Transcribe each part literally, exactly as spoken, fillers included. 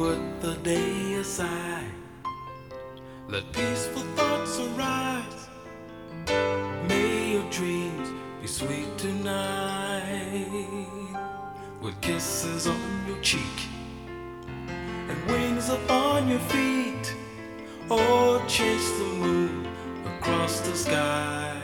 put the day aside. Let peaceful thoughts arise. May your dreams be sweet tonight, with kisses on your cheek and wings upon your feet. Or chase the moon across the sky.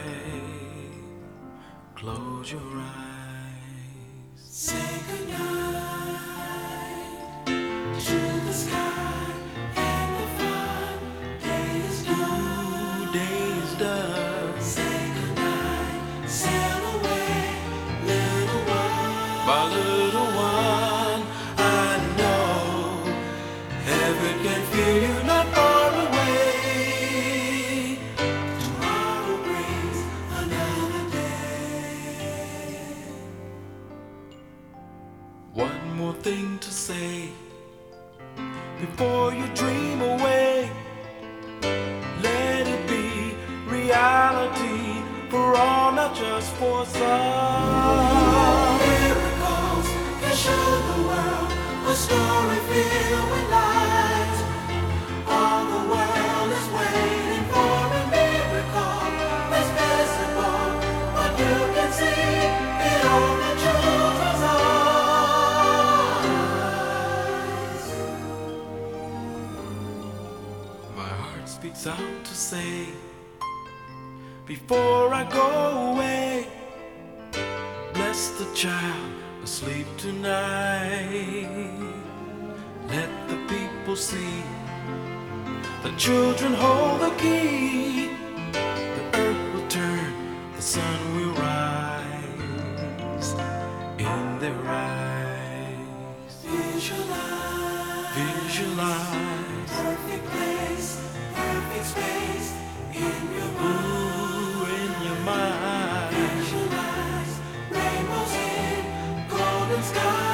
Close your eyes. Say goodnight to the sky, and the fun day is done. Day is done. Say goodnight, sail away, little one. My little one, I know heaven can feel you not far away. Tomorrow brings another day. One more thing to say before you dream away. Let it be reality for all, not just for some. Miracles can show the world a story filled with light. All the world is waiting for a miracle that's visible, but you can see it on the children's eyes. My heart speaks out to say, before I go away, bless the child asleep tonight. Let the people see the children hold the key. The earth will turn, the sun will rise in their eyes. Visualize, visualize, perfect place, perfect space in your mind. Ooh, in your mind. Visualize rainbows in golden skies.